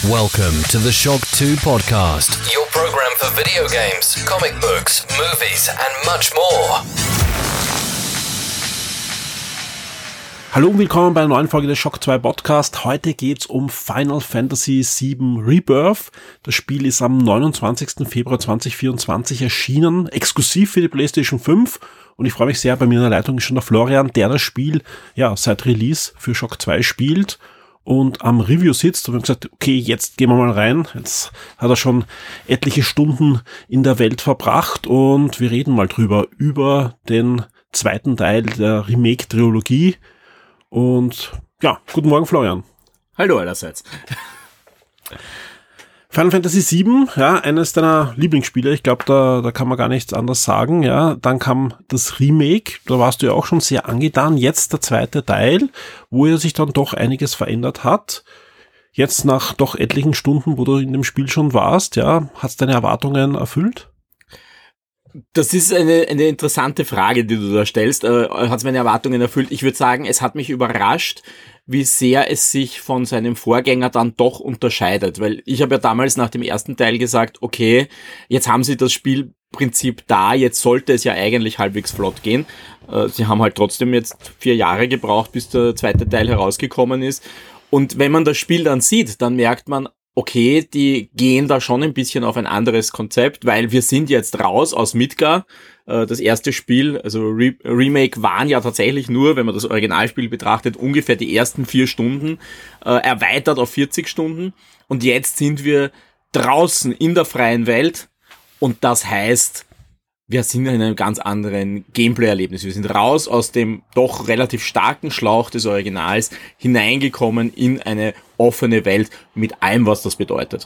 Welcome to the Shock 2 podcast, your program for video games, comic books, movies and much more. Hallo und willkommen bei einer neuen Folge des Shock 2 Podcast. Heute geht's um Final Fantasy VII Rebirth. Das Spiel ist am 29. Februar 2024 erschienen, exklusiv für die PlayStation 5. Und ich freue mich sehr, bei mir in der Leitung ist schon der Florian, der das Spiel seit Release für Shock 2 spielt und am Review sitzt. Und wir haben gesagt, okay, jetzt gehen wir mal rein. Jetzt hat er schon etliche Stunden in der Welt verbracht und wir reden mal über den zweiten Teil der Remake-Trilogie. Und ja, guten Morgen Florian. Hallo allerseits. Final Fantasy VII, eines deiner Lieblingsspiele. Ich glaube, da kann man gar nichts anderes sagen. Ja, dann kam das Remake, da warst du ja auch schon sehr angetan. Jetzt der zweite Teil, wo ja sich dann doch einiges verändert hat. Jetzt nach doch etlichen Stunden, wo du in dem Spiel schon warst, hat's deine Erwartungen erfüllt? Das ist eine interessante Frage, die du da stellst. Hat es meine Erwartungen erfüllt? Ich würde sagen, es hat mich überrascht, wie sehr es sich von seinem Vorgänger dann doch unterscheidet. Weil ich habe ja damals nach dem ersten Teil gesagt, okay, jetzt haben sie das Spielprinzip da, jetzt sollte es ja eigentlich halbwegs flott gehen. Sie haben halt trotzdem jetzt 4 Jahre gebraucht, bis der zweite Teil herausgekommen ist. Und wenn man das Spiel dann sieht, dann merkt man, okay, die gehen da schon ein bisschen auf ein anderes Konzept, weil wir sind jetzt raus aus Midgar. Das erste Spiel, also Remake, waren ja tatsächlich nur, wenn man das Originalspiel betrachtet, ungefähr die ersten 4 Stunden, erweitert auf 40 Stunden. Und jetzt sind wir draußen in der freien Welt und das heißt, wir sind in einem ganz anderen Gameplay-Erlebnis. Wir sind raus aus dem doch relativ starken Schlauch des Originals, hineingekommen in eine offene Welt mit allem, was das bedeutet.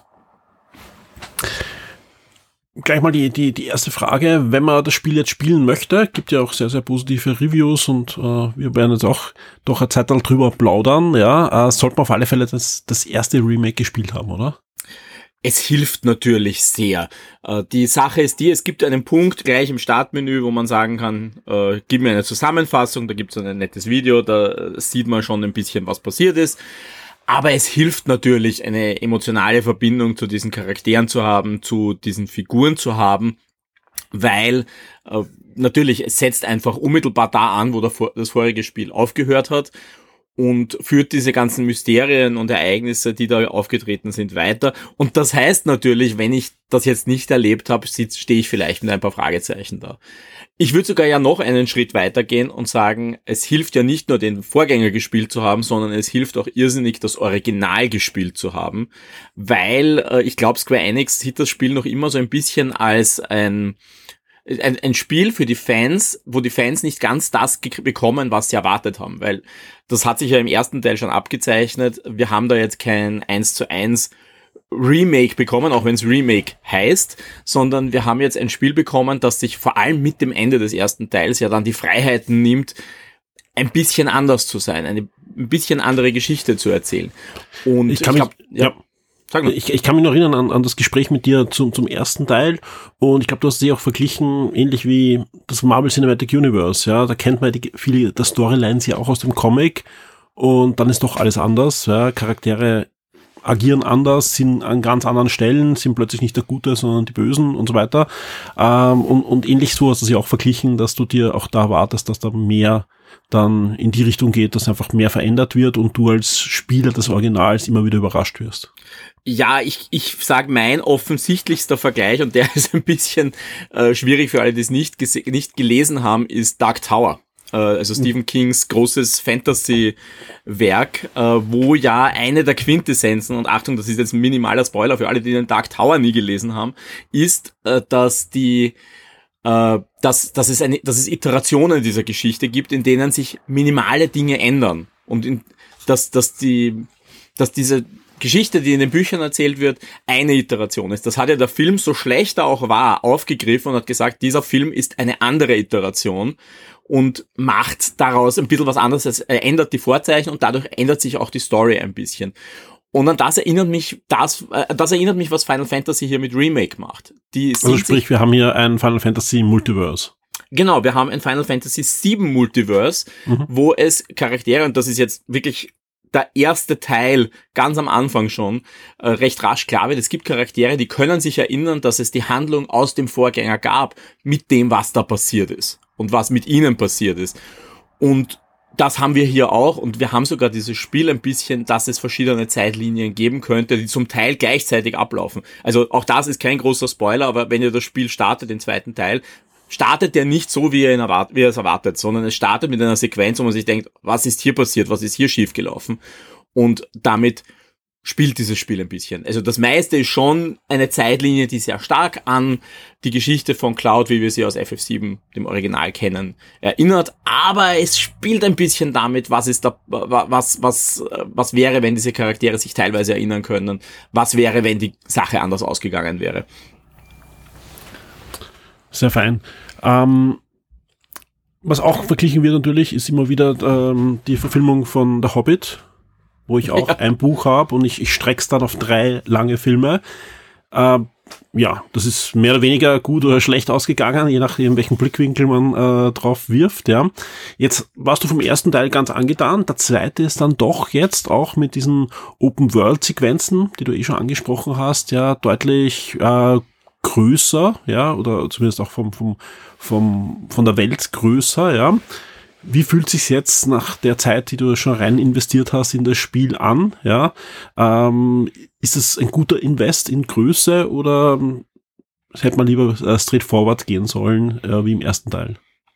Gleich mal die erste Frage, wenn man das Spiel jetzt spielen möchte, gibt ja auch sehr, sehr positive Reviews und wir werden jetzt auch doch eine Zeit lang drüber plaudern, sollte man auf alle Fälle das erste Remake gespielt haben, oder? Es hilft natürlich sehr. Die Sache ist es gibt einen Punkt gleich im Startmenü, wo man sagen kann, gib mir eine Zusammenfassung, da gibt es ein nettes Video, da sieht man schon ein bisschen, was passiert ist. Aber es hilft natürlich, eine emotionale Verbindung zu diesen Charakteren zu haben, zu diesen Figuren zu haben, weil natürlich es setzt einfach unmittelbar da an, wo das vorige Spiel aufgehört hat. Und führt diese ganzen Mysterien und Ereignisse, die da aufgetreten sind, weiter. Und das heißt natürlich, wenn ich das jetzt nicht erlebt habe, stehe ich vielleicht mit ein paar Fragezeichen da. Ich würde sogar ja noch einen Schritt weitergehen und sagen, es hilft ja nicht nur, den Vorgänger gespielt zu haben, sondern es hilft auch irrsinnig, das Original gespielt zu haben. Weil ich glaube, Square Enix sieht das Spiel noch immer so ein bisschen als ein Spiel für die Fans, wo die Fans nicht ganz das bekommen, was sie erwartet haben, weil das hat sich ja im ersten Teil schon abgezeichnet. Wir haben da jetzt kein 1:1 Remake bekommen, auch wenn es Remake heißt, sondern wir haben jetzt ein Spiel bekommen, das sich vor allem mit dem Ende des ersten Teils ja dann die Freiheiten nimmt, ein bisschen anders zu sein, eine ein bisschen andere Geschichte zu erzählen. Und ich kann mich noch erinnern an das Gespräch mit dir zum ersten Teil und ich glaube, du hast sie auch verglichen, ähnlich wie das Marvel Cinematic Universe, da kennt man viele der Storylines ja auch aus dem Comic und dann ist doch alles anders, Charaktere agieren anders, sind an ganz anderen Stellen, sind plötzlich nicht der Gute, sondern die Bösen und so weiter und ähnlich so hast du sie auch verglichen, dass du dir auch da erwartest, dass da mehr dann in die Richtung geht, dass einfach mehr verändert wird und du als Spieler des Originals immer wieder überrascht wirst. Ja, ich sag mein offensichtlichster Vergleich, und der ist ein bisschen schwierig für alle, die es nicht gelesen haben, ist Dark Tower. Also Stephen Kings großes Fantasy-Werk, wo ja eine der Quintessenzen, und Achtung, das ist jetzt ein minimaler Spoiler für alle, die den Dark Tower nie gelesen haben, ist, dass es Iterationen dieser Geschichte gibt, in denen sich minimale Dinge ändern und dass diese Geschichte, die in den Büchern erzählt wird, eine Iteration ist. Das hat ja der Film, so schlecht er auch war, aufgegriffen und hat gesagt, dieser Film ist eine andere Iteration und macht daraus ein bisschen was anderes. Es ändert die Vorzeichen und dadurch ändert sich auch die Story ein bisschen. Und an das erinnert mich, was Final Fantasy hier mit Remake macht. Also sprich, wir haben hier ein Final Fantasy Multiverse. Genau, wir haben ein Final Fantasy VII Multiverse, wo es Charaktere, und das ist jetzt wirklich der erste Teil ganz am Anfang schon recht rasch klar wird, es gibt Charaktere, die können sich erinnern, dass es die Handlung aus dem Vorgänger gab, mit dem, was da passiert ist und was mit ihnen passiert ist. Und das haben wir hier auch, und wir haben sogar dieses Spiel ein bisschen, dass es verschiedene Zeitlinien geben könnte, die zum Teil gleichzeitig ablaufen. Also auch das ist kein großer Spoiler, aber wenn ihr das Spiel startet, den zweiten Teil, startet der nicht so, wie ihr es erwartet, sondern es startet mit einer Sequenz, wo man sich denkt, was ist hier passiert, was ist hier schiefgelaufen? Und damit spielt dieses Spiel ein bisschen. Also das meiste ist schon eine Zeitlinie, die sehr stark an die Geschichte von Cloud, wie wir sie aus FF7, dem Original kennen, erinnert. Aber es spielt ein bisschen damit, was wäre, wenn diese Charaktere sich teilweise erinnern können. Was wäre, wenn die Sache anders ausgegangen wäre. Sehr fein. Was auch verglichen wird natürlich, ist immer wieder die Verfilmung von The Hobbit, wo ich auch ein Buch habe und ich streck's dann auf 3 lange Filme. Ja, das ist mehr oder weniger gut oder schlecht ausgegangen, je nachdem, welchen Blickwinkel man drauf wirft. Ja, jetzt warst du vom ersten Teil ganz angetan. Der zweite ist dann doch jetzt auch mit diesen Open-World-Sequenzen, die du schon angesprochen hast, ja, deutlich größer, ja, oder zumindest auch von der Welt größer, ja. Wie fühlt sich's jetzt nach der Zeit, die du schon rein investiert hast in das Spiel an, ja? Ist es ein guter Invest in Größe oder hätte man lieber straightforward gehen sollen, wie im ersten Teil?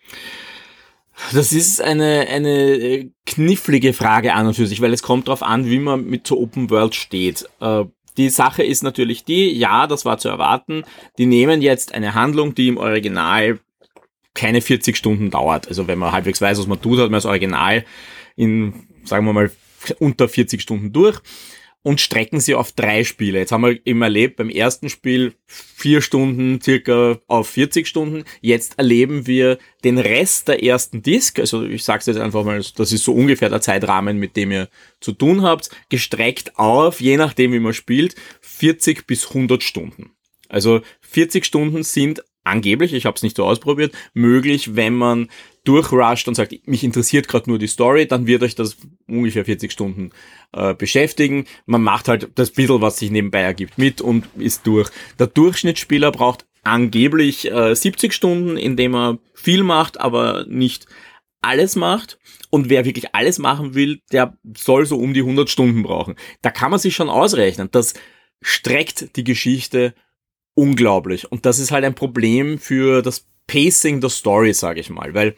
Das ist eine knifflige Frage an und für sich, weil es kommt darauf an, wie man mit so Open World steht. Die Sache ist natürlich ja, das war zu erwarten, die nehmen jetzt eine Handlung, die im Original keine 40 Stunden dauert. Also wenn man halbwegs weiß, was man tut, hat man das Original in, sagen wir mal, unter 40 Stunden durch und strecken sie auf 3 Spiele. Jetzt haben wir eben erlebt, beim ersten Spiel 4 Stunden circa auf 40 Stunden. Jetzt erleben wir den Rest der ersten Disc, also ich sage es jetzt einfach mal, das ist so ungefähr der Zeitrahmen, mit dem ihr zu tun habt, gestreckt auf, je nachdem wie man spielt, 40 bis 100 Stunden. Also 40 Stunden sind angeblich, ich habe es nicht so ausprobiert, möglich, wenn man durchrusht und sagt, mich interessiert gerade nur die Story, dann wird euch das ungefähr 40 Stunden beschäftigen. Man macht halt das bisschen, was sich nebenbei ergibt, mit und ist durch. Der Durchschnittsspieler braucht angeblich 70 Stunden, indem er viel macht, aber nicht alles macht. Und wer wirklich alles machen will, der soll so um die 100 Stunden brauchen. Da kann man sich schon ausrechnen. Das streckt die Geschichte unglaublich. Und das ist halt ein Problem für das Pacing der Story, sage ich mal. Weil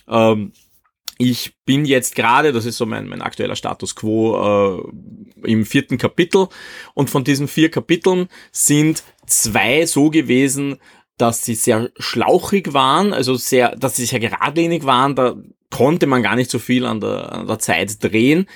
ich bin jetzt gerade, das ist so mein aktueller Status quo, im 4. Kapitel. Und von diesen 4 Kapiteln sind 2 so gewesen, dass sie sehr schlauchig waren, also dass sie sehr geradlinig waren. Da konnte man gar nicht so viel an der Zeit drehen.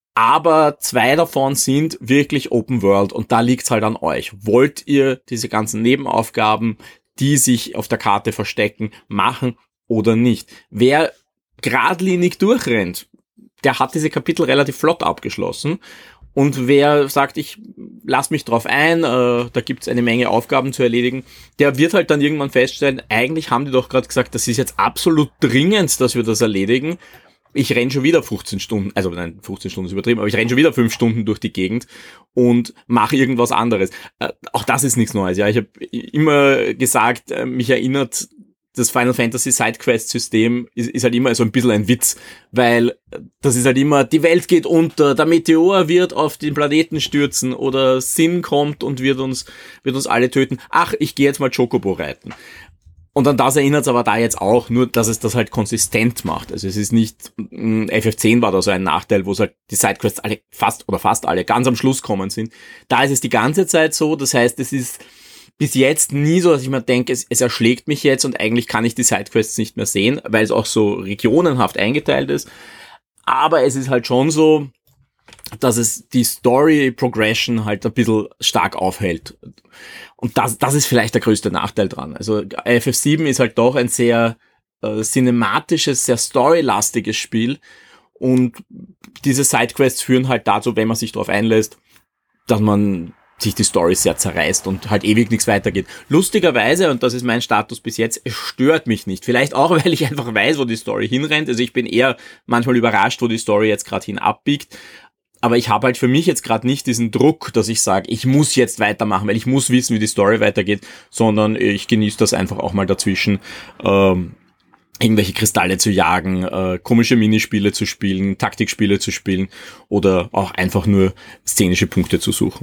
Aber 2 davon sind wirklich Open World und da liegt's halt an euch. Wollt ihr diese ganzen Nebenaufgaben, die sich auf der Karte verstecken, machen oder nicht? Wer geradlinig durchrennt, der hat diese Kapitel relativ flott abgeschlossen. Und wer sagt, ich lass mich drauf ein, da gibt's eine Menge Aufgaben zu erledigen, der wird halt dann irgendwann feststellen, eigentlich haben die doch gerade gesagt, das ist jetzt absolut dringend, dass wir das erledigen. Ich renn schon wieder 15 Stunden, also nein, 15 Stunden ist übertrieben, aber ich renn schon wieder 5 Stunden durch die Gegend und mache irgendwas anderes. Auch das ist nichts Neues. Ja, ich habe immer gesagt, mich erinnert das Final Fantasy Sidequest-System ist halt immer so ein bisschen ein Witz, weil das ist halt immer, die Welt geht unter, der Meteor wird auf den Planeten stürzen oder Sin kommt und wird uns alle töten. Ach, ich gehe jetzt mal Chocobo reiten. Und an das erinnert es aber da jetzt auch, nur dass es das halt konsistent macht. Also es ist nicht, FF10 war da so ein Nachteil, wo es halt die Sidequests alle fast alle ganz am Schluss kommen sind. Da ist es die ganze Zeit so, das heißt, es ist bis jetzt nie so, dass ich mir denke, es erschlägt mich jetzt und eigentlich kann ich die Sidequests nicht mehr sehen, weil es auch so regionenhaft eingeteilt ist. Aber es ist halt schon so, dass es die Story-Progression halt ein bisschen stark aufhält. Und das ist vielleicht der größte Nachteil dran. Also FF7 ist halt doch ein sehr cinematisches, sehr storylastiges Spiel. Und diese Sidequests führen halt dazu, wenn man sich darauf einlässt, dass man sich die Story sehr zerreißt und halt ewig nichts weitergeht. Lustigerweise, und das ist mein Status bis jetzt, es stört mich nicht. Vielleicht auch, weil ich einfach weiß, wo die Story hinrennt. Also ich bin eher manchmal überrascht, wo die Story jetzt gerade hin abbiegt. aber ich habe halt für mich jetzt gerade nicht diesen Druck, dass ich sage, ich muss jetzt weitermachen, weil ich muss wissen, wie die Story weitergeht, sondern ich genieße das einfach auch mal dazwischen, irgendwelche Kristalle zu jagen, komische Minispiele zu spielen, Taktikspiele zu spielen oder auch einfach nur szenische Punkte zu suchen.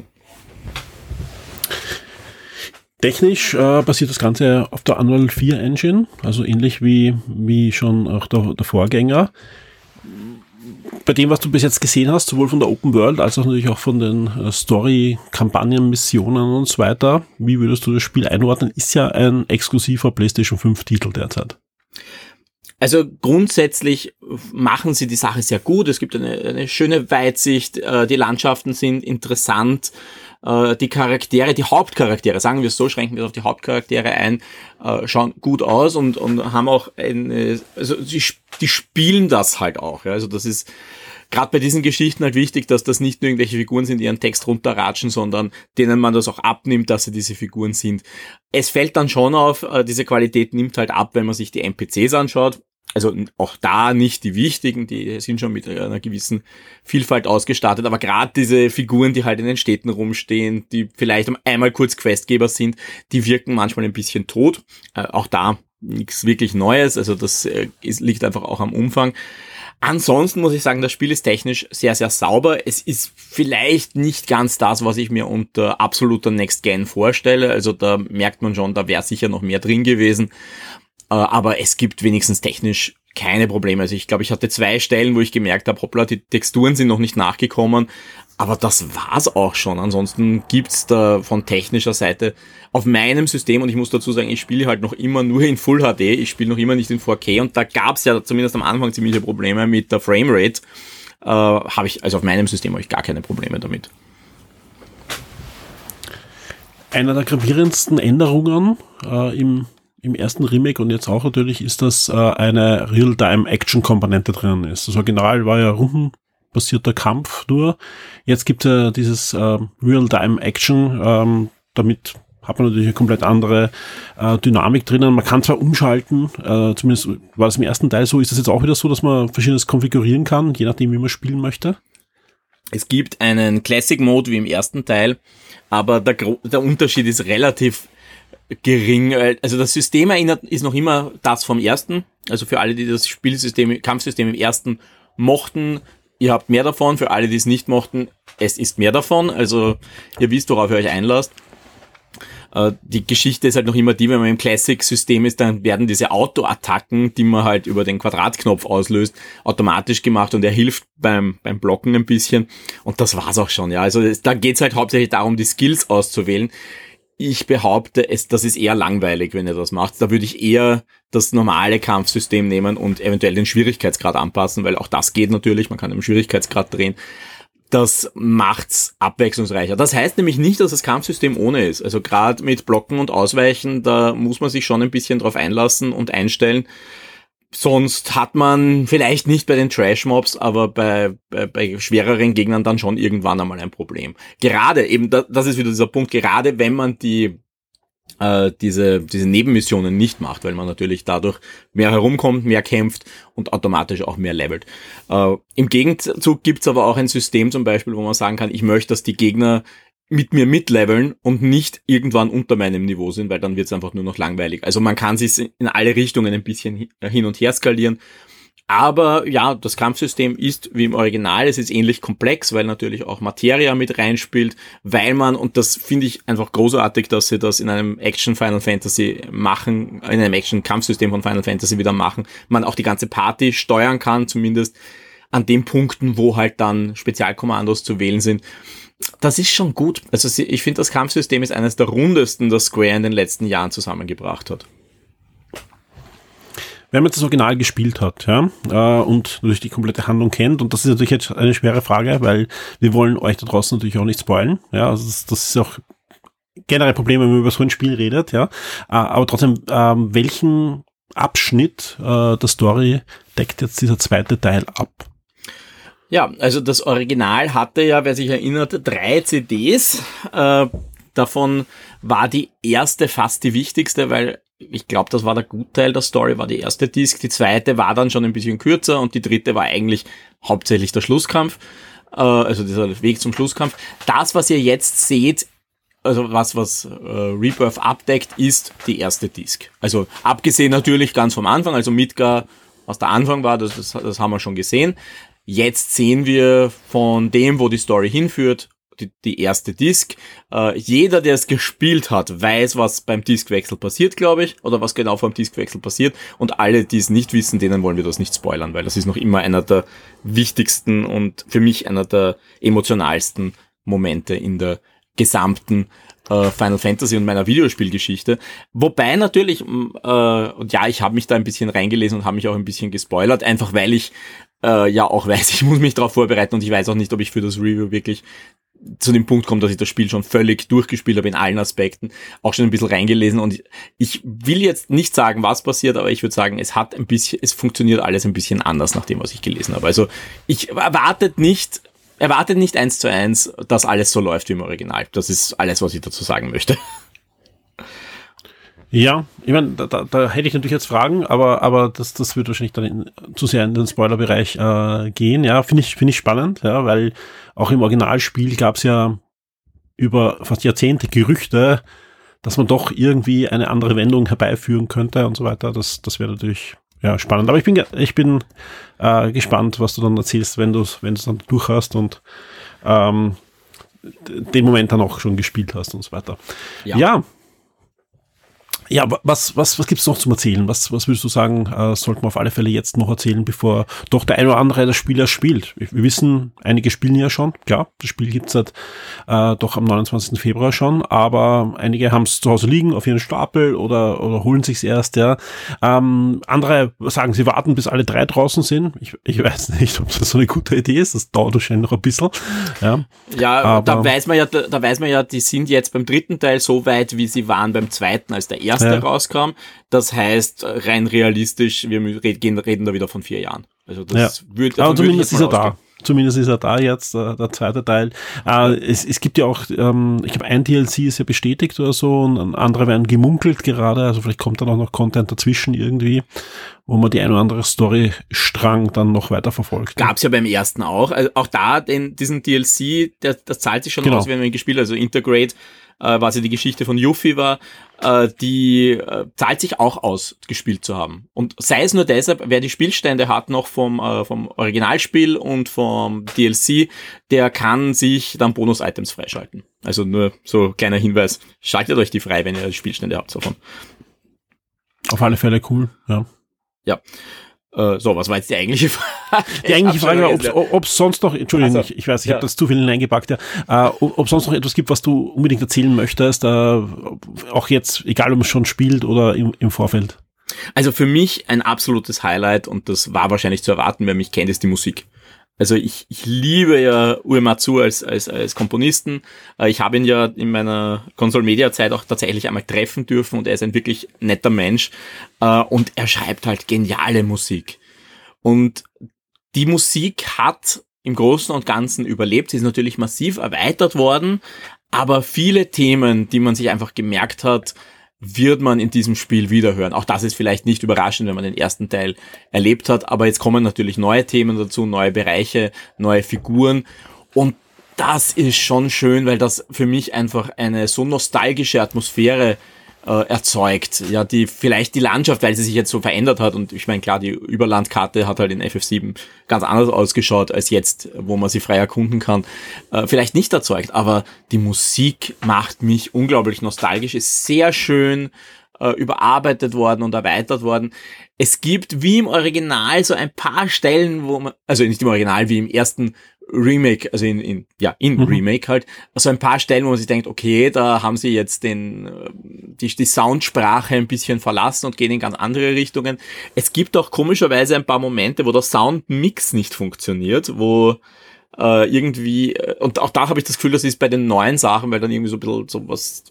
Technisch basiert das Ganze auf der Unreal 4 Engine, also ähnlich wie schon auch der Vorgänger. Bei dem, was du bis jetzt gesehen hast, sowohl von der Open World als auch natürlich auch von den Story-Kampagnen, Missionen und so weiter, wie würdest du das Spiel einordnen? Ist ja ein exklusiver PlayStation 5 Titel derzeit. Also grundsätzlich machen sie die Sache sehr gut. Es gibt eine schöne Weitsicht, die Landschaften sind interessant, die Charaktere, die Hauptcharaktere, sagen wir es so, schränken wir es auf die Hauptcharaktere ein, schauen gut aus und haben auch also die spielen das halt auch. Ja. Also das ist gerade bei diesen Geschichten halt wichtig, dass das nicht nur irgendwelche Figuren sind, die ihren Text runterratschen, sondern denen man das auch abnimmt, dass sie diese Figuren sind. Es fällt dann schon auf, diese Qualität nimmt halt ab, wenn man sich die NPCs anschaut. Also auch da nicht die wichtigen, die sind schon mit einer gewissen Vielfalt ausgestattet, aber gerade diese Figuren, die halt in den Städten rumstehen, die vielleicht einmal kurz Questgeber sind, die wirken manchmal ein bisschen tot. Auch da nichts wirklich Neues, also das liegt einfach auch am Umfang. Ansonsten muss ich sagen, das Spiel ist technisch sehr, sehr sauber. Es ist vielleicht nicht ganz das, was ich mir unter absoluter Next Gen vorstelle. Also da merkt man schon, da wäre sicher noch mehr drin gewesen. Aber es gibt wenigstens technisch keine Probleme. Also ich glaube, ich hatte 2 Stellen, wo ich gemerkt habe, hoppla, die Texturen sind noch nicht nachgekommen. Aber das war's auch schon. Ansonsten gibt's da von technischer Seite auf meinem System, und ich muss dazu sagen, ich spiele halt noch immer nur in Full HD, ich spiele noch immer nicht in 4K, und da gab's ja zumindest am Anfang ziemliche Probleme mit der Framerate. Also auf meinem System habe ich gar keine Probleme damit. Einer der gravierendsten Änderungen im ersten Remake und jetzt auch natürlich ist, dass eine Real-Time-Action-Komponente drin ist. Das Original war ja rundenbasierter Kampf nur. Jetzt gibt es ja dieses Real-Time-Action. Damit hat man natürlich eine komplett andere Dynamik drinnen. Man kann zwar umschalten, zumindest war das im ersten Teil so. Ist das jetzt auch wieder so, dass man Verschiedenes konfigurieren kann, je nachdem, wie man spielen möchte? Es gibt einen Classic-Mode wie im ersten Teil, aber der Unterschied ist relativ gering. Also das System ist noch immer das vom ersten. Also für alle, die das Kampfsystem im ersten mochten, ihr habt mehr davon. Für alle, die es nicht mochten, es ist mehr davon. Also ihr wisst, worauf ihr euch einlasst. Die Geschichte ist halt noch immer die, wenn man im Classic-System ist, dann werden diese Auto-Attacken, die man halt über den Quadratknopf auslöst, automatisch gemacht, und er hilft beim Blocken ein bisschen. Und das war's auch schon, ja. Also da geht's halt hauptsächlich darum, die Skills auszuwählen. Ich behaupte, das ist eher langweilig, wenn ihr das macht. Da würde ich eher das normale Kampfsystem nehmen und eventuell den Schwierigkeitsgrad anpassen, weil auch das geht natürlich, man kann den Schwierigkeitsgrad drehen. Das macht's abwechslungsreicher. Das heißt nämlich nicht, dass das Kampfsystem ohne ist. Also gerade mit Blocken und Ausweichen, da muss man sich schon ein bisschen drauf einlassen und einstellen. Sonst hat man vielleicht nicht bei den Trash-Mobs, aber bei schwereren Gegnern dann schon irgendwann einmal ein Problem. Gerade eben, das ist wieder dieser Punkt, gerade wenn man diese Nebenmissionen nicht macht, weil man natürlich dadurch mehr herumkommt, mehr kämpft und automatisch auch mehr levelt. Im Gegenzug gibt's aber auch ein System zum Beispiel, wo man sagen kann, ich möchte, dass die Gegner mit mir mitleveln und nicht irgendwann unter meinem Niveau sind, weil dann wird's einfach nur noch langweilig. Also man kann sich in alle Richtungen ein bisschen hin und her skalieren. Aber ja, das Kampfsystem ist wie im Original, es ist ähnlich komplex, weil natürlich auch Materia mit reinspielt, weil man, und das finde ich einfach großartig, dass sie das in einem Action Final Fantasy machen, in einem Action Kampfsystem von Final Fantasy wieder machen, man auch die ganze Party steuern kann, zumindest an den Punkten, wo halt dann Spezialkommandos zu wählen sind. Das ist schon gut. Also ich finde, das Kampfsystem ist eines der rundesten, das Square in den letzten Jahren zusammengebracht hat. Wenn man das Original gespielt hat, ja, und natürlich die komplette Handlung kennt, und das ist natürlich jetzt eine schwere Frage, weil wir wollen euch da draußen natürlich auch nicht spoilen, ja, also das ist auch generell ein Problem, wenn man über so ein Spiel redet, ja, aber trotzdem, welchen Abschnitt der Story deckt jetzt dieser zweite Teil ab? Ja, also das Original hatte ja, wer sich erinnert, 3 CDs, davon war die erste fast die wichtigste, weil ich glaube, das war der Gutteil der Story, war die erste Disc. Die zweite war dann schon ein bisschen kürzer und die dritte war eigentlich hauptsächlich der Schlusskampf. also dieser Weg zum Schlusskampf. Das, was ihr jetzt seht, also was Rebirth abdeckt, ist die erste Disc. Also abgesehen natürlich ganz vom Anfang, also Midgar, was der Anfang war, das haben wir schon gesehen. Jetzt sehen wir von dem, wo die Story hinführt, die erste Disc. Jeder, der es gespielt hat, weiß, was beim Diskwechsel passiert, glaube ich, oder was genau vor dem Diskwechsel passiert. Und alle, die es nicht wissen, denen wollen wir das nicht spoilern, weil das ist noch immer einer der wichtigsten und für mich einer der emotionalsten Momente in der gesamten Final Fantasy und meiner Videospielgeschichte. Wobei natürlich, und ja, ich habe mich da ein bisschen reingelesen und habe mich auch ein bisschen gespoilert, einfach weil ich ja auch weiß, ich muss mich darauf vorbereiten und ich weiß auch nicht, ob ich für das Review wirklich zu dem Punkt komme, dass ich das Spiel schon völlig durchgespielt habe in allen Aspekten, auch schon ein bisschen reingelesen und ich will jetzt nicht sagen, was passiert, aber ich würde sagen, es funktioniert alles ein bisschen anders nach dem, was ich gelesen habe. Also ich erwartet nicht 1:1, dass alles so läuft wie im Original. Das ist alles, was ich dazu sagen möchte. Ja, ich meine, da hätte ich natürlich jetzt Fragen, aber das wird wahrscheinlich dann zu sehr in den Spoilerbereich gehen. Ja, finde ich spannend, ja, weil auch im Originalspiel gab es ja über fast Jahrzehnte Gerüchte, dass man doch irgendwie eine andere Wendung herbeiführen könnte und so weiter. Das wäre natürlich ja spannend. Aber ich bin gespannt, was du dann erzählst, wenn du es dann durch hast und den Moment dann auch schon gespielt hast und so weiter. Ja, was gibt's noch zum Erzählen? Was würdest du sagen, sollten wir auf alle Fälle jetzt noch erzählen, bevor doch der eine oder andere das Spiel erst spielt? Wir wissen, einige spielen ja schon, klar, das Spiel gibt's seit doch am 29. Februar schon, aber einige haben es zu Hause liegen auf ihren Stapel oder holen sich's erst, ja. Andere sagen, sie warten, bis alle 3 draußen sind. Ich weiß nicht, ob das so eine gute Idee ist, das dauert wahrscheinlich noch ein bisschen. Ja, aber da weiß man ja, die sind jetzt beim 3. Teil so weit, wie sie waren beim 2., als der erste rauskam. Das heißt, rein realistisch, wir reden da wieder von 4 Jahren. Also das aber zumindest ist er da. Zumindest ist er da jetzt, der zweite Teil. Es gibt ja auch, ich glaube, ein DLC ist ja bestätigt oder so und andere werden gemunkelt gerade, also vielleicht kommt dann auch noch Content dazwischen irgendwie, wo man die ein oder andere Storystrang dann noch weiter verfolgt. Gab's ja beim ersten auch. Also auch da, diesen DLC, das zahlt sich schon aus, wenn man ihn gespielt hat. Also Integrate, was ja die Geschichte von Yuffie war, die zahlt sich auch aus, gespielt zu haben. Und sei es nur deshalb, wer die Spielstände hat noch vom Originalspiel und vom DLC, der kann sich dann Bonus-Items freischalten. Also nur so kleiner Hinweis, schaltet euch die frei, wenn ihr die Spielstände habt davon. Auf alle Fälle cool, ja. Ja. So, was war jetzt die eigentliche Frage? Die eigentliche Frage war, ob es sonst noch, Entschuldigung, ich weiß, ich habe das zu viel hineingepackt, ja. Ob sonst noch etwas gibt, was du unbedingt erzählen möchtest, auch jetzt, egal ob man schon spielt oder im Vorfeld. Also für mich ein absolutes Highlight, und das war wahrscheinlich zu erwarten, wer mich kennt, ist die Musik. Also ich liebe ja Uematsu als Komponisten. Ich habe ihn ja in meiner Console-Media-Zeit auch tatsächlich einmal treffen dürfen und er ist ein wirklich netter Mensch. Und er schreibt halt geniale Musik. Und die Musik hat im Großen und Ganzen überlebt. Sie ist natürlich massiv erweitert worden, aber viele Themen, die man sich einfach gemerkt hat, wird man in diesem Spiel wiederhören. Auch das ist vielleicht nicht überraschend, wenn man den ersten Teil erlebt hat, aber jetzt kommen natürlich neue Themen dazu, neue Bereiche, neue Figuren und das ist schon schön, weil das für mich einfach eine so nostalgische Atmosphäre erzeugt. Ja, die vielleicht die Landschaft, weil sie sich jetzt so verändert hat und ich meine, klar, die Überlandkarte hat halt in FF7 ganz anders ausgeschaut als jetzt, wo man sie frei erkunden kann. Vielleicht nicht erzeugt, aber die Musik macht mich unglaublich nostalgisch, ist sehr schön überarbeitet worden und erweitert worden. Es gibt wie im Original so ein paar Stellen, wo man, also nicht im Original, wie im ersten Remake, also in Remake halt, also ein paar Stellen, wo man sich denkt, okay, da haben sie jetzt die Soundsprache ein bisschen verlassen und gehen in ganz andere Richtungen. Es gibt auch komischerweise ein paar Momente, wo der Soundmix nicht funktioniert, wo irgendwie, und auch da habe ich das Gefühl, das ist bei den neuen Sachen, weil dann irgendwie so ein bisschen sowas,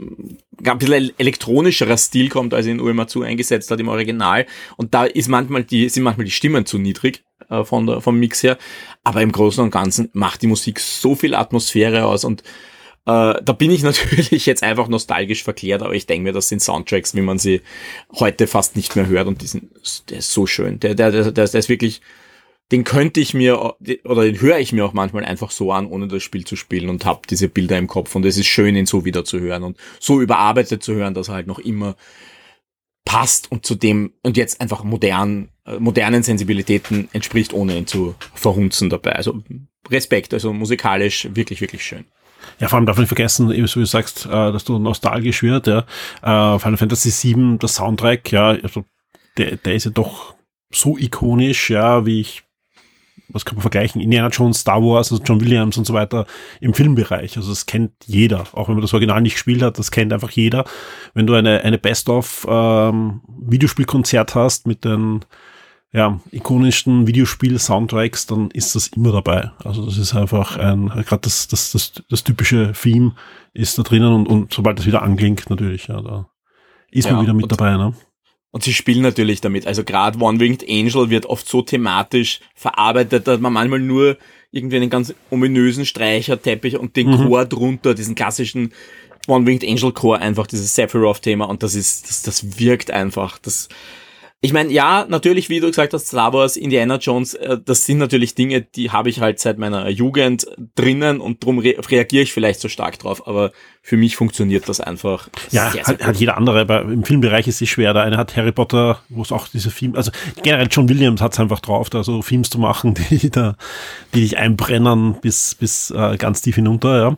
ein bisschen elektronischerer Stil kommt, als in Uematsu eingesetzt hat im Original. Und da sind manchmal die Stimmen zu niedrig vom Mix her. Aber im Großen und Ganzen macht die Musik so viel Atmosphäre aus und da bin ich natürlich jetzt einfach nostalgisch verklärt, aber ich denke mir, das sind Soundtracks, wie man sie heute fast nicht mehr hört und der ist so schön. Der ist wirklich den könnte ich mir, oder den höre ich mir auch manchmal einfach so an, ohne das Spiel zu spielen und habe diese Bilder im Kopf und es ist schön, ihn so wieder zu hören und so überarbeitet zu hören, dass er halt noch immer passt und zu dem und jetzt einfach modernen Sensibilitäten entspricht, ohne ihn zu verhunzen dabei. Also Respekt, also musikalisch wirklich, wirklich schön. Ja, vor allem darf man nicht vergessen, eben so wie du sagst, dass du nostalgisch wird, ja. Final Fantasy VII, der Soundtrack, ja, also der ist ja doch so ikonisch, ja, was kann man vergleichen? Indiana Jones, Star Wars, also John Williams und so weiter im Filmbereich. Also das kennt jeder. Auch wenn man das Original nicht gespielt hat, das kennt einfach jeder. Wenn du eine Best-of Videospielkonzert hast mit den ikonischsten Videospiel-Soundtracks, dann ist das immer dabei. Also das ist einfach gerade das typische Theme ist da drinnen und sobald das wieder anklingt, natürlich, ja, da ist man wieder mit dabei, ne? Und sie spielen natürlich damit. Also gerade One-Winged Angel wird oft so thematisch verarbeitet, dass man manchmal nur irgendwie einen ganz ominösen Streicherteppich und den Chor drunter, diesen klassischen One-Winged Angel Chor, einfach dieses Sephiroth-Thema, und das wirkt einfach. Ich meine, ja, natürlich, wie du gesagt hast, Star Wars, Indiana Jones, das sind natürlich Dinge, die habe ich halt seit meiner Jugend drinnen und darum reagiere ich vielleicht so stark drauf, aber für mich funktioniert das einfach. Ja, sehr, sehr hat jeder andere, aber im Filmbereich ist es schwer. Der eine hat Harry Potter, wo es auch diese Filme, also generell John Williams hat es einfach drauf, da so Films zu machen, die dich einbrennen bis ganz tief hinunter, ja.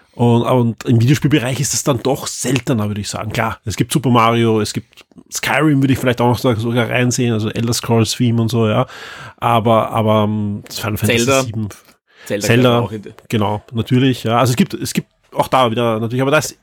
Und im Videospielbereich ist es dann doch seltener, würde ich sagen. Klar, es gibt Super Mario, es gibt Skyrim, würde ich vielleicht auch noch sogar reinsehen, also Elder Scrolls Theme und so, ja. Aber das Final Fantasy VII. Zelda, genau, natürlich, ja. Also es gibt auch da wieder natürlich, aber das ist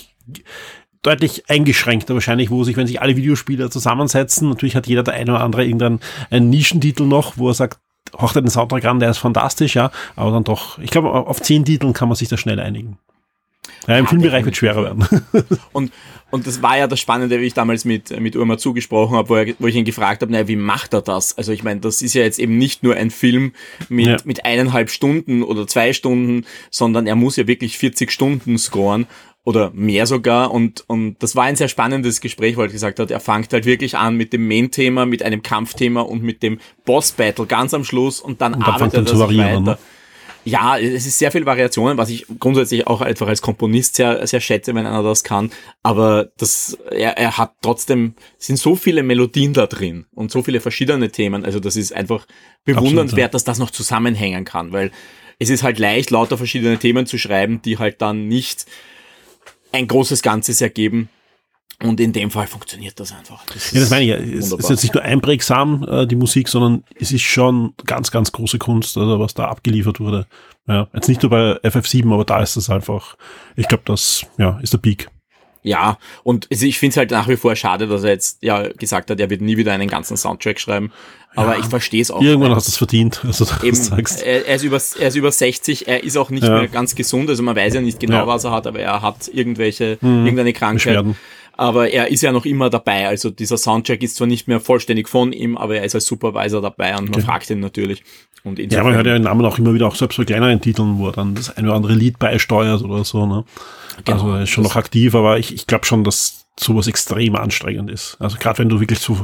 deutlich eingeschränkter wahrscheinlich, wenn sich alle Videospieler zusammensetzen. Natürlich hat jeder der eine oder andere einen Nischentitel noch, wo er sagt, haucht den Soundtrack an, der ist fantastisch, ja, aber dann doch, ich glaube, auf 10 Titeln kann man sich da schnell einigen. Ja, im Filmbereich wird es schwerer werden. Und das war ja das Spannende, wie ich damals mit Urma zugesprochen habe, wo ich ihn gefragt habe, naja, wie macht er das? Also ich meine, das ist ja jetzt eben nicht nur ein Film mit 1,5 Stunden oder 2 Stunden, sondern er muss ja wirklich 40 Stunden scoren oder mehr sogar, und das war ein sehr spannendes Gespräch, weil er gesagt hat, er fängt halt wirklich an mit dem Main-Thema, mit einem Kampfthema und mit dem Boss-Battle ganz am Schluss und dann arbeitet er sich weiter. Ne? Ja, es ist sehr viel Variationen, was ich grundsätzlich auch einfach als Komponist sehr, sehr schätze, wenn einer das kann, aber er hat trotzdem, es sind so viele Melodien da drin und so viele verschiedene Themen, also das ist einfach bewundernswert, dass das noch zusammenhängen kann, weil es ist halt leicht, lauter verschiedene Themen zu schreiben, die halt dann nicht ein großes Ganzes ergeben. Und in dem Fall funktioniert das einfach. Das meine ich ja. Es ist jetzt nicht nur einprägsam, die Musik, sondern es ist schon ganz, ganz große Kunst, also was da abgeliefert wurde. Ja, jetzt nicht nur bei FF7, aber da ist es einfach, ich glaube, das ist der Peak. Ja, und ich finde es halt nach wie vor schade, dass er jetzt gesagt hat, er wird nie wieder einen ganzen Soundtrack schreiben. Aber ich verstehe es auch. Irgendwann hast du es verdient, also du sagst. Er ist über 60, er ist auch nicht mehr ganz gesund, also man weiß ja nicht genau, was er hat, aber er hat irgendeine Krankheit. Beschwerden. Aber er ist ja noch immer dabei, also dieser Soundtrack ist zwar nicht mehr vollständig von ihm, aber er ist als Supervisor dabei und man fragt ihn natürlich. Und man hört ja den Namen auch immer wieder, auch selbst bei kleineren Titeln, wo er dann das eine oder andere Lied beisteuert oder so, ne? Genau, also er ist schon noch aktiv, aber ich glaube schon, dass sowas extrem anstrengend ist. Also gerade wenn du wirklich so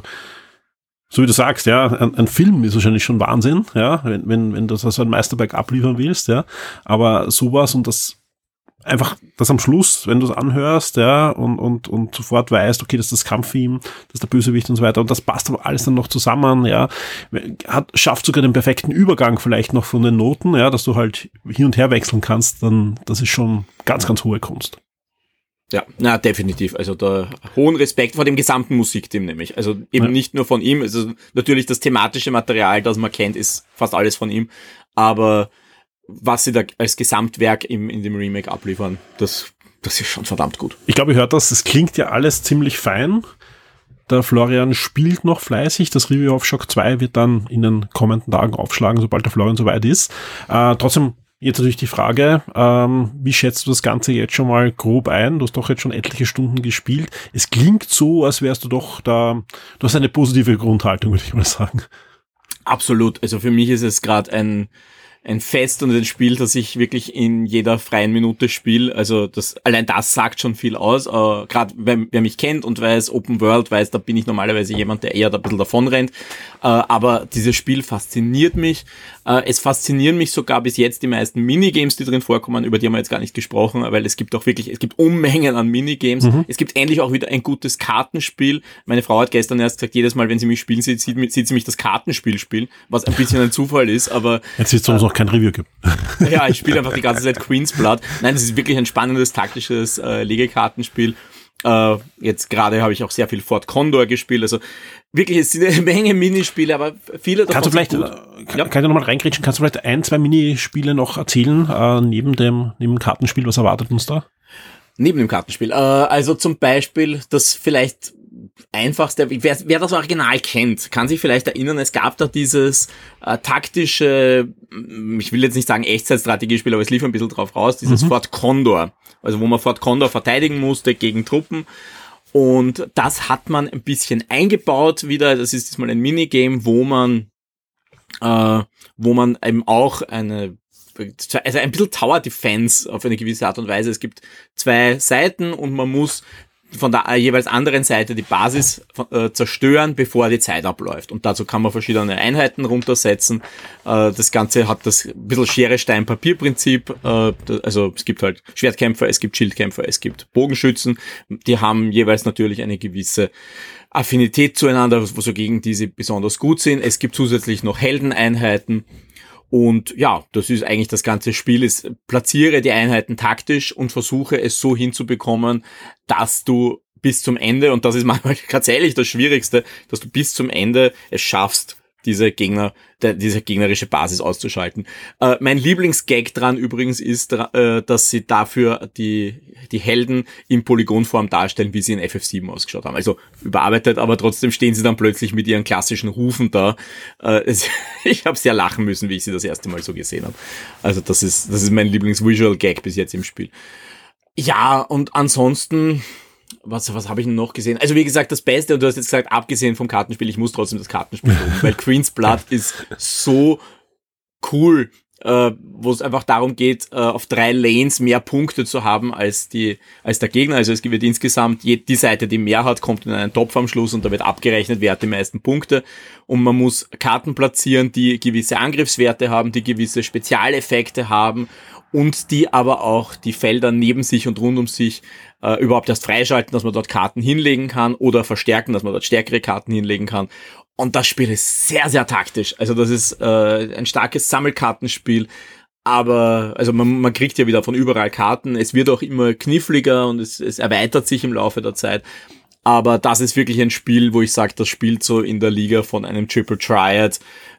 wie du sagst, ja, ein Film ist wahrscheinlich schon Wahnsinn, ja, wenn du so ein Meisterwerk abliefern willst, ja, aber sowas und das einfach, das am Schluss, wenn du es anhörst, ja, und sofort weißt, okay, das ist das Kampftheme, das ist der Bösewicht und so weiter, und das passt aber alles dann noch zusammen, ja, schafft sogar den perfekten Übergang vielleicht noch von den Noten, ja, dass du halt hin und her wechseln kannst, dann, das ist schon ganz, ganz hohe Kunst. Ja, na, definitiv. Also da hohen Respekt vor dem gesamten Musikteam nämlich. Also eben nicht nur von ihm. Also natürlich das thematische Material, das man kennt, ist fast alles von ihm. Aber was sie da als Gesamtwerk in dem Remake abliefern, das ist schon verdammt gut. Ich glaube, ihr hört das. Es klingt ja alles ziemlich fein. Der Florian spielt noch fleißig. Das Review of Shock 2 wird dann in den kommenden Tagen aufschlagen, sobald der Florian soweit ist. Trotzdem jetzt natürlich die Frage, wie schätzt du das Ganze jetzt schon mal grob ein? Du hast doch jetzt schon etliche Stunden gespielt. Es klingt so, als wärst du doch da, du hast eine positive Grundhaltung, würde ich mal sagen. Absolut. Also für mich ist es gerade ein Fest und ein Spiel, das ich wirklich in jeder freien Minute spiele. Also allein das sagt schon viel aus. Gerade wer mich kennt und weiß, Open World weiß, da bin ich normalerweise jemand, der eher da ein bisschen davon rennt. Aber dieses Spiel fasziniert mich. Es faszinieren mich sogar bis jetzt die meisten Minigames, die drin vorkommen, über die haben wir jetzt gar nicht gesprochen, weil es gibt Unmengen an Minigames. Es gibt endlich auch wieder ein gutes Kartenspiel. Meine Frau hat gestern erst gesagt, jedes Mal, wenn sie mich spielen sieht sie mich das Kartenspiel spielen, was ein bisschen ein Zufall ist, aber... Jetzt wird es uns noch kein Review geben. Ja, ich spiele einfach die ganze Zeit Queen's Blood. Nein, das ist wirklich ein spannendes, taktisches Legekartenspiel. Jetzt gerade habe ich auch sehr viel Fort Condor gespielt, also wirklich, es sind eine Menge Minispiele, aber viele davon kann ich da nochmal reingrätschen, kannst du vielleicht 1-2 Minispiele noch erzählen, neben dem Kartenspiel, was erwartet uns da? Neben dem Kartenspiel, also zum Beispiel das vielleicht einfachste, wer das Original kennt, kann sich vielleicht erinnern, es gab da dieses taktische, ich will jetzt nicht sagen Echtzeitstrategiespiel, aber es lief ein bisschen drauf raus, dieses Fort Condor, also wo man Fort Condor verteidigen musste gegen Truppen. Und das hat man ein bisschen eingebaut wieder. Das ist diesmal ein Minigame, wo man eben auch ein bisschen Tower Defense auf eine gewisse Art und Weise. Es gibt 2 Seiten und man muss von der jeweils anderen Seite die Basis zerstören, bevor die Zeit abläuft. Und dazu kann man verschiedene Einheiten runtersetzen. Das Ganze hat das ein bisschen Schere-Stein-Papier-Prinzip. Also es gibt halt Schwertkämpfer, es gibt Schildkämpfer, es gibt Bogenschützen. Die haben jeweils natürlich eine gewisse Affinität zueinander, wogegen diese besonders gut sind. Es gibt zusätzlich noch Heldeneinheiten. Und ja, das ist eigentlich das ganze Spiel. Platziere die Einheiten taktisch und versuche es so hinzubekommen, dass du bis zum Ende, und das ist manchmal tatsächlich das Schwierigste, dass du bis zum Ende es schaffst, diese gegnerische Basis auszuschalten. Mein Lieblingsgag dran übrigens ist, dass sie dafür die Helden in Polygonform darstellen, wie sie in FF7 ausgeschaut haben. Also überarbeitet, aber trotzdem stehen sie dann plötzlich mit ihren klassischen Rufen da. Ich habe sehr lachen müssen, wie ich sie das erste Mal so gesehen habe. Also das ist mein Lieblings-Visual-Gag bis jetzt im Spiel. Ja, und ansonsten... Was habe ich denn noch gesehen? Also wie gesagt, das Beste, und du hast jetzt gesagt, abgesehen vom Kartenspiel, ich muss trotzdem das Kartenspiel loben, weil Queen's Blood ist so cool, wo es einfach darum geht, auf 3 Lanes mehr Punkte zu haben als der Gegner. Also es wird insgesamt, die Seite, die mehr hat, kommt in einen Topf am Schluss und da wird abgerechnet, wer hat die meisten Punkte. Und man muss Karten platzieren, die gewisse Angriffswerte haben, die gewisse Spezialeffekte haben und die aber auch die Felder neben sich und rund um sich überhaupt erst freischalten, dass man dort Karten hinlegen kann oder verstärken, dass man dort stärkere Karten hinlegen kann. Und das Spiel ist sehr, sehr taktisch. Also das ist ein starkes Sammelkartenspiel, aber also man kriegt ja wieder von überall Karten. Es wird auch immer kniffliger und es erweitert sich im Laufe der Zeit. Aber das ist wirklich ein Spiel, wo ich sage, das spielt so in der Liga von einem Triple Triad,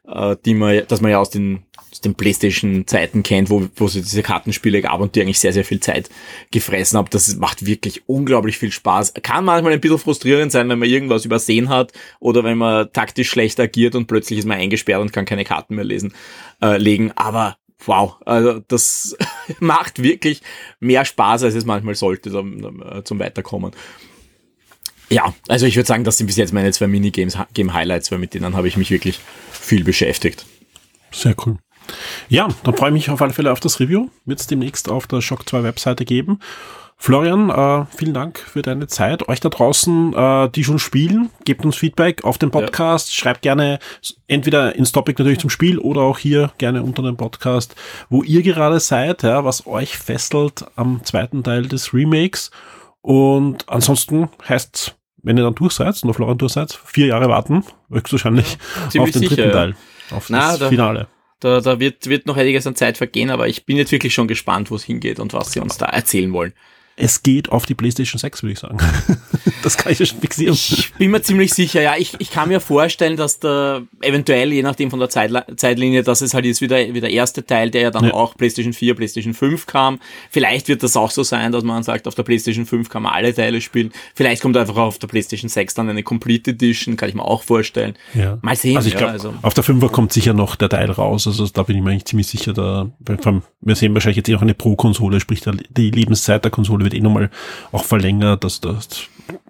das man ja aus den PlayStation-Zeiten kennt, wo es diese Kartenspiele gab und die eigentlich sehr, sehr viel Zeit gefressen haben. Das macht wirklich unglaublich viel Spaß. Kann manchmal ein bisschen frustrierend sein, wenn man irgendwas übersehen hat oder wenn man taktisch schlecht agiert und plötzlich ist man eingesperrt und kann keine Karten mehr legen. Aber wow, also das macht wirklich mehr Spaß, als es manchmal sollte zum Weiterkommen. Ja, also ich würde sagen, das sind bis jetzt meine 2 Minigame-Highlights, weil mit denen habe ich mich wirklich viel beschäftigt. Sehr cool. Ja, dann freue ich mich auf alle Fälle auf das Review. Wird es demnächst auf der Shock 2 Webseite geben. Florian, vielen Dank für deine Zeit. Euch da draußen, die schon spielen, gebt uns Feedback auf den Podcast. Schreibt gerne entweder ins Topic natürlich zum Spiel oder auch hier gerne unter dem Podcast, wo ihr gerade seid, ja, was euch fesselt am 2. Teil des Remakes. Und ansonsten heißt's, wenn ihr dann durch seid, und Florian durch seid, 4 Jahre warten, höchstwahrscheinlich auf den 3. Teil, auf das Finale. Da wird noch einiges an Zeit vergehen, aber ich bin jetzt wirklich schon gespannt, wo es hingeht und was sie uns da erzählen wollen. Es geht auf die PlayStation 6, würde ich sagen. Das kann ich ja schon fixieren. Ich bin mir ziemlich sicher, ja. Ich kann mir vorstellen, dass da eventuell, je nachdem von der Zeitlinie, dass es halt jetzt wieder der erste Teil, der ja dann auch PlayStation 4, PlayStation 5 kam. Vielleicht wird das auch so sein, dass man sagt, auf der PlayStation 5 kann man alle Teile spielen. Vielleicht kommt einfach auf der PlayStation 6 dann eine Complete Edition, kann ich mir auch vorstellen. Ja. Mal sehen. Also ich glaube, auf der 5er kommt sicher noch der Teil raus. Also da bin ich mir eigentlich ziemlich sicher. Wir sehen wahrscheinlich jetzt auch eine Pro-Konsole, sprich die Lebenszeit der Konsole wird nochmal auch verlängert, dass das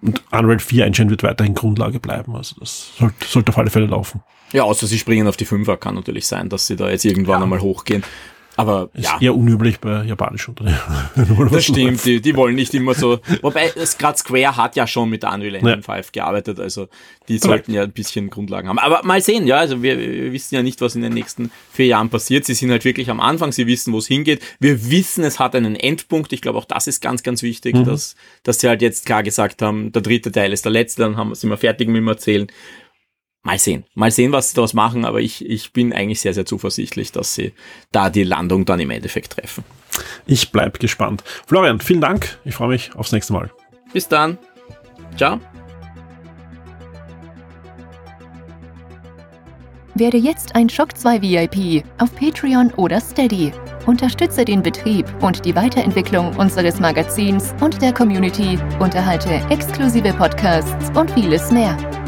Und Unreal 4 Engine wird weiterhin Grundlage bleiben. Also das sollte auf alle Fälle laufen. Ja, außer sie springen auf die 5er, kann natürlich sein, dass sie da jetzt irgendwann einmal hochgehen. Aber ist ja. eher unüblich bei japanischen Unternehmen. Das stimmt, die wollen nicht immer so. Wobei, gerade Square hat ja schon mit der Unreal Engine 5 gearbeitet, also die sollten ja ein bisschen Grundlagen haben. Aber mal sehen, ja, also wir wissen ja nicht, was in den nächsten 4 Jahren passiert. Sie sind halt wirklich am Anfang, sie wissen, wo es hingeht. Wir wissen, es hat einen Endpunkt. Ich glaube, auch das ist ganz, ganz wichtig, dass sie halt jetzt klar gesagt haben, der 3. Teil ist der letzte, dann sind wir fertig mit dem Erzählen. Mal sehen, was sie daraus machen, aber ich bin eigentlich sehr, sehr zuversichtlich, dass sie da die Landung dann im Endeffekt treffen. Ich bleib gespannt. Florian, vielen Dank. Ich freue mich aufs nächste Mal. Bis dann. Ciao. Werde jetzt ein Shock 2 VIP auf Patreon oder Steady. Unterstütze den Betrieb und die Weiterentwicklung unseres Magazins und der Community, unterhalte exklusive Podcasts und vieles mehr.